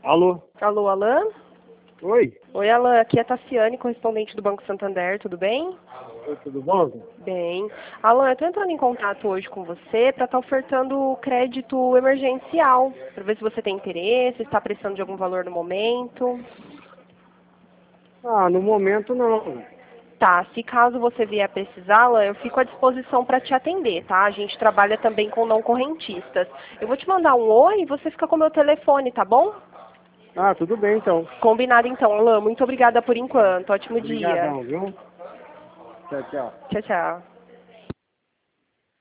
Alô? Alô, Alan? Oi? Oi, Alan. Aqui é a Tassiane, correspondente do Banco Santander. Tudo bem? Oi, tudo bom? Bem. Alan, eu estou entrando em contato hoje com você para estar ofertando crédito emergencial, para ver se você tem interesse, está precisando de algum valor no momento. Ah, no momento não. Tá, se caso você vier precisá-la, eu fico à disposição para te atender, tá? A gente trabalha também com não correntistas. Eu vou te mandar um oi e você fica com o meu telefone, tá bom? Ah, tudo bem então. Combinado então, Alan. Muito obrigada por enquanto. Ótimo dia. Obrigadão, viu? Tchau, tchau. Tchau, tchau.